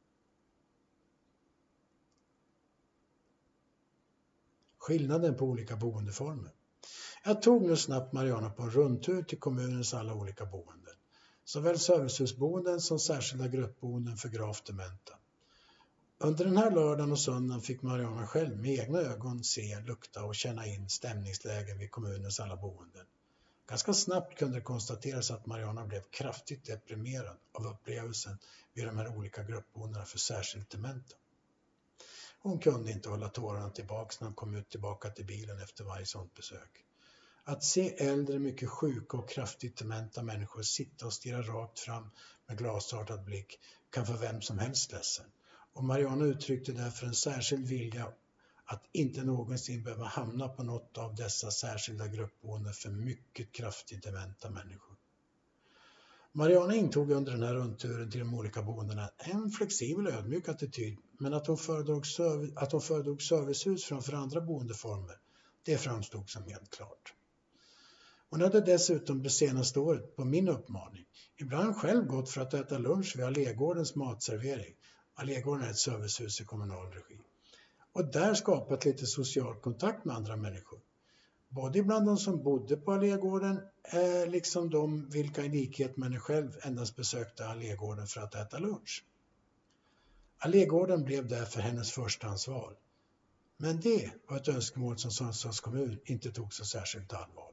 Skillnaden på olika boendeformer. Jag tog nu snabbt Mariana på en rundtur till kommunens alla olika boenden. Såväl servicehusboenden som särskilda gruppboenden för gravt dementa. Under den här lördagen och söndagen fick Mariana själv med egna ögon se, lukta och känna in stämningslägen vid kommunens alla boenden. Ganska snabbt kunde det konstateras att Mariana blev kraftigt deprimerad av upplevelsen vid de här olika gruppboendena för särskilt dementa. Hon kunde inte hålla tårarna tillbaka när hon kom ut tillbaka till bilen efter varje sådant besök. Att se äldre, mycket sjuka och kraftigt dementa människor sitta och stirra rakt fram med glasartad blick kan för vem som helst ledsen. Och Mariana uttryckte därför en särskild vilja att inte någonsin behöva hamna på något av dessa särskilda gruppboenden för mycket kraftigt dementa människor. Mariana intog under den här rundturen till de olika boendena en flexibel och ödmjuk attityd, men att hon föredrog servicehus framför andra boendeformer, det framstod som helt klart. Hon hade dessutom det senaste året på min uppmaning ibland själv gått för att äta lunch vid Allégårdens matservering. Allégården är ett servicehus i kommunal regi. Och där skapat lite social kontakt med andra människor. Både bland de som bodde på Allégården liksom de vilka i likhet med henne själv endast besökte Allégården för att äta lunch. Allégården blev därför hennes förstahandsval. Men det var ett önskemål som Sundsvalls kommun inte tog så särskilt allvarligt.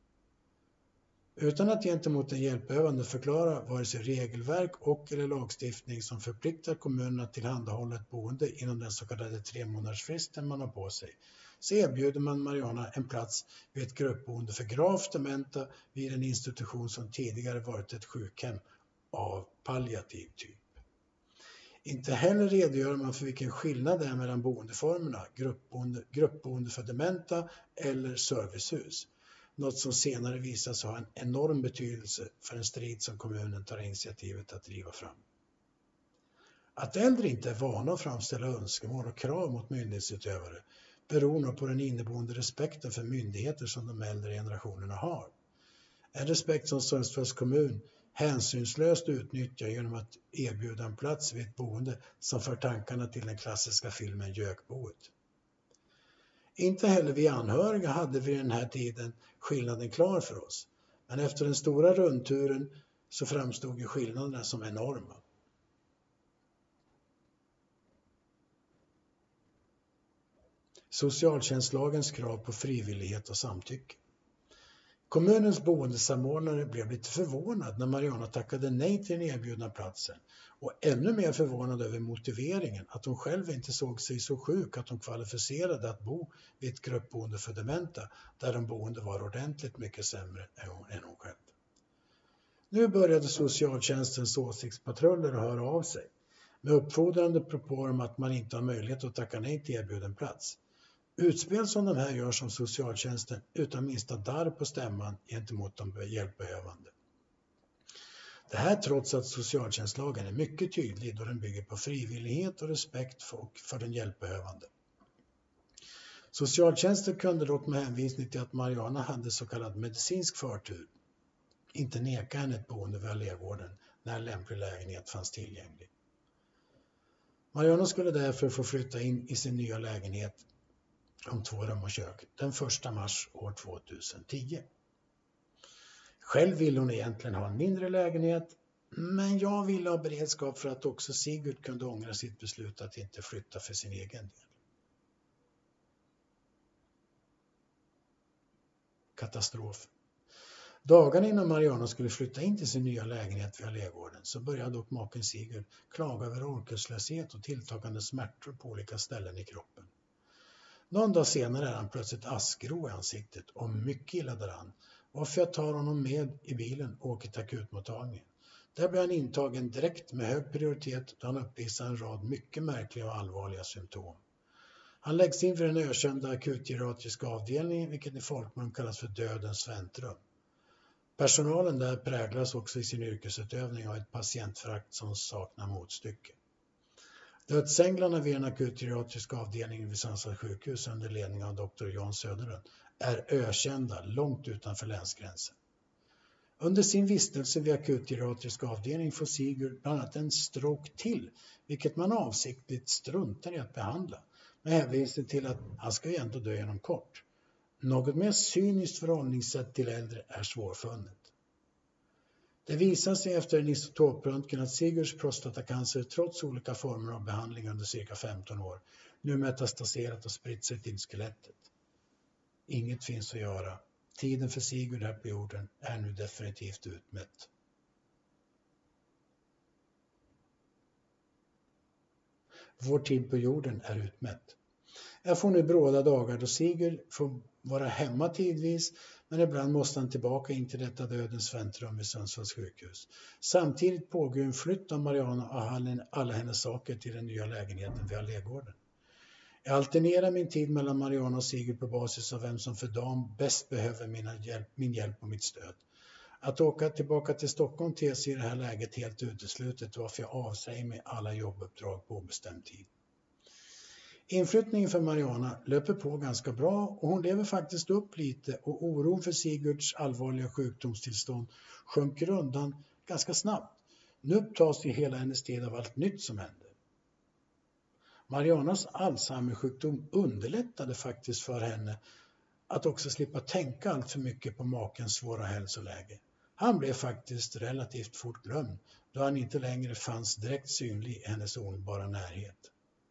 Utan att gentemot en hjälpbehövande förklara vare sig regelverk och eller lagstiftning som förpliktar kommunerna att tillhandahålla ett boende inom den så kallade 3-månadersfristen man har på sig, så erbjuder man Mariana en plats vid ett gruppboende för gravt dementa vid en institution som tidigare varit ett sjukhem av palliativ typ. Inte heller redogör man för vilken skillnad det är mellan boendeformerna, gruppboende för dementa eller servicehus. Något som senare visar sig ha en enorm betydelse för en strid som kommunen tar initiativet att driva fram. Att äldre inte är vana att framställa önskemål och krav mot myndighetsutövare beror nog på den inneboende respekten för myndigheter som de äldre generationerna har. En respekt som Sundsvalls kommun hänsynslöst utnyttjar genom att erbjuda en plats vid ett boende som för tankarna till den klassiska filmen Gökboet. Inte heller vi anhöriga hade vid den här tiden skillnaden klar för oss. Men efter den stora rundturen så framstod ju skillnaderna som enorma. Socialtjänstlagens krav på frivillighet och samtycke. Kommunens boendesamordnare blev lite förvånad när Mariana tackade nej till den erbjudna platsen och ännu mer förvånad över motiveringen att hon själv inte såg sig så sjuk att hon kvalificerade att bo vid ett gruppboende för dementa där de boende var ordentligt mycket sämre än hon själv. Nu började socialtjänstens åsiktspatruller att höra av sig med uppfordrande propåer om att man inte har möjlighet att tacka nej till erbjuden plats. Utspel som de här gör som socialtjänsten utan minsta darr på stämman gentemot de hjälpbehövande. Det här trots att socialtjänstlagen är mycket tydlig då den bygger på frivillighet och respekt för den hjälpbehövande. Socialtjänsten kunde dock med hänvisning till att Mariana hade så kallad medicinsk förtur inte neka henne ett boende vid Allégården när lämplig lägenhet fanns tillgänglig. Mariana skulle därför få flytta in i sin nya lägenhet om 2 rum och kök den 1 mars år 2010. Själv ville hon egentligen ha en mindre lägenhet, men jag ville ha beredskap för att också Sigurd kunde ångra sitt beslut att inte flytta för sin egen del. Katastrof. Dagarna innan Mariana skulle flytta in till sin nya lägenhet vid Allégården så började dock maken Sigurd klaga över orkeslöshet och tilltagande smärtor på olika ställen i kroppen. Någon dag senare är han plötsligt askgrå i ansiktet och mycket illa däran, varför jag tar honom med i bilen och åker till akutmottagningen. Där blir han intagen direkt med hög prioritet då han uppvisar en rad mycket märkliga och allvarliga symptom. Han läggs in för den ökända akutgeriatriska avdelningen, vilket i folkmun kallas för dödens väntrum. Personalen där präglas också i sin yrkesutövning av ett patientförakt som saknar motstycke. Dödsänglarna vid den akutgeriatriska avdelningen vid Sundsvalls sjukhus under ledning av Dr. Jan Söderlund är ökända långt utanför länsgränsen. Under sin vistelse vid akutgeriatriska avdelningen får Sigurd bland annat en stroke till, vilket man avsiktligt struntar i att behandla, med hänvisning till att han ska ju ändå dö inom kort. Något mer cyniskt förhållningssätt till äldre är svårfunnet. Det visar sig efter en isotopröntgen att Sigurds prostatacancer trots olika former av behandling under cirka 15 år nu metastaserat och spritt sig till skelettet. Inget finns att göra. Tiden för Sigurd här på jorden är nu definitivt utmätt. Vår tid på jorden är utmätt. Jag får nu bråda dagar då Sigurd får vara hemma tidvis, men ibland måste han tillbaka in till detta dödens väntrum vid Sundsvalls sjukhus. Samtidigt pågår en flytt av Mariana och alla hennes saker till den nya lägenheten vid Allégården. Jag alternerar min tid mellan Mariana och Sigurd på basis av vem som för dagen bäst behöver min hjälp och mitt stöd. Att åka tillbaka till Stockholm ter sig i det här läget helt uteslutet, varför jag avsäger mig alla jobbuppdrag på obestämd tid. Inflyttningen för Mariana löper på ganska bra och hon lever faktiskt upp lite och oron för Sigurds allvarliga sjukdomstillstånd sjunker undan ganska snabbt. Nu upptas ju hela hennes tid av allt nytt som händer. Marianas Alzheimer-sjukdom underlättade faktiskt för henne att också slippa tänka allt för mycket på makens svåra hälsoläge. Han blev faktiskt relativt fort glömd då han inte längre fanns direkt synlig i hennes omedelbara närhet.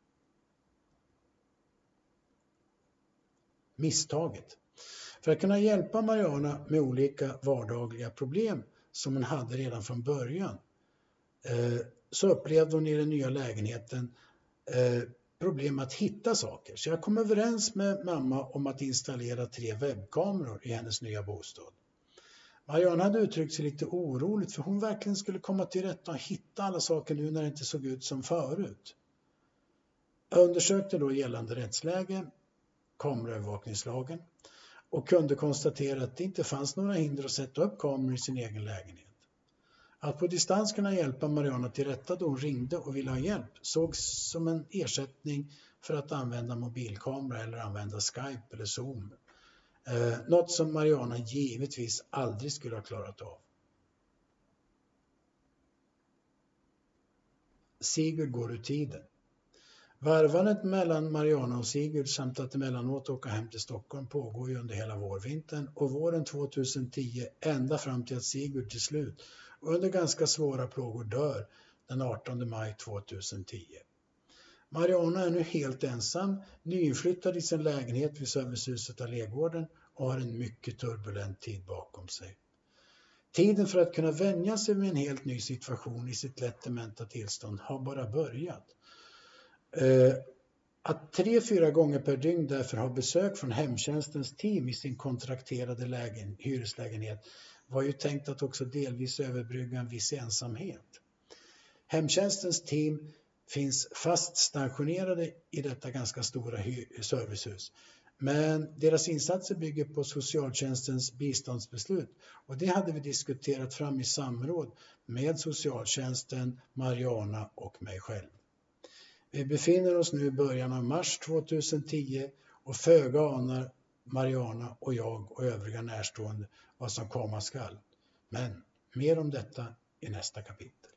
Misstaget. För att kunna hjälpa Mariana med olika vardagliga problem som hon hade redan från början så upplevde hon i den nya lägenheten problem att hitta saker. Så jag kom överens med mamma om att installera 3 webbkameror i hennes nya bostad. Mariana hade uttryckt sig lite oroligt för hon verkligen skulle komma till rätta och hitta alla saker nu när det inte såg ut som förut. Jag undersökte då gällande rättsläge, kameraövervakningslagen, och kunde konstatera att det inte fanns några hinder att sätta upp kameror i sin egen lägenhet. Att på distans kunna hjälpa Mariana till rätta då hon ringde och ville ha hjälp sågs som en ersättning för att använda mobilkamera eller använda Skype eller Zoom. Något som Mariana givetvis aldrig skulle ha klarat av. Sigurd går ur tiden. Varvandet mellan Mariana och Sigurd samt att emellanåt åka hem till Stockholm pågår ju under hela vårvintern och våren 2010 ända fram till att Sigurd till slut och under ganska svåra plågor dör den 18 maj 2010. Mariana är nu helt ensam, nyinflyttad i sin lägenhet vid servicehuset Allégården och har en mycket turbulent tid bakom sig. Tiden för att kunna vänja sig med en helt ny situation i sitt lätt dementa tillstånd har bara börjat. Att 3-4 gånger per dygn därför ha besök från hemtjänstens team i sin kontrakterade hyreslägenhet var ju tänkt att också delvis överbrygga en viss ensamhet. Hemtjänstens team finns fast stationerade i detta ganska stora servicehus. Men deras insatser bygger på socialtjänstens biståndsbeslut och det hade vi diskuterat fram i samråd med socialtjänsten, Mariana och mig själv. Vi befinner oss nu i början av mars 2010 och föga anar Mariana och jag och övriga närstående vad som komma skall. Men mer om detta i nästa kapitel.